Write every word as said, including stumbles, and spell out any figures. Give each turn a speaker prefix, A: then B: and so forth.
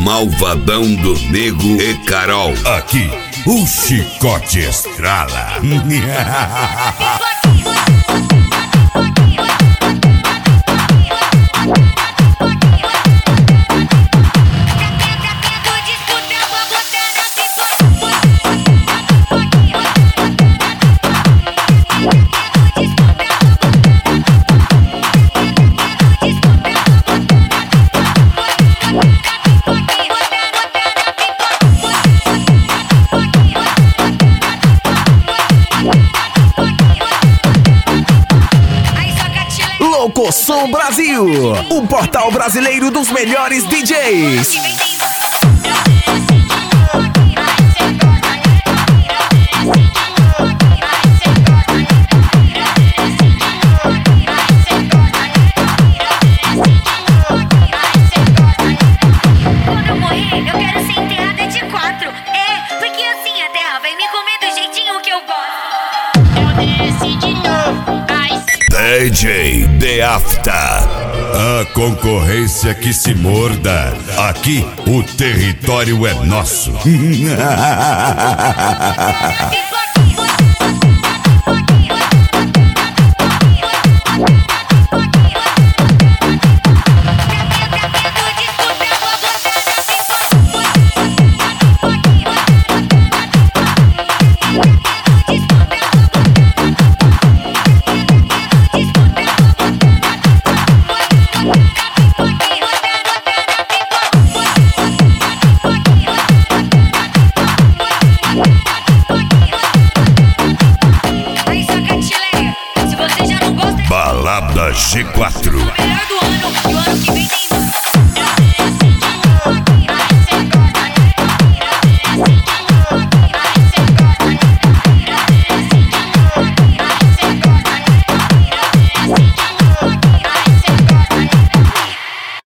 A: Malvadão do Nego e Carol.
B: Aqui, o chicote estrala.
C: Locosom Brasil, o portal brasileiro dos melhores D Js.
D: Quando eu morrer, eu quero ser enterrada de quatro. É, porque assim a terra vai me comer do jeitinho que eu gosto. Eu desci de novo.
B: D J The After. A concorrência que se morda. Aqui o território é nosso. Balada G quatro.
D: O melhor do ano, e o ano que vem tem mais.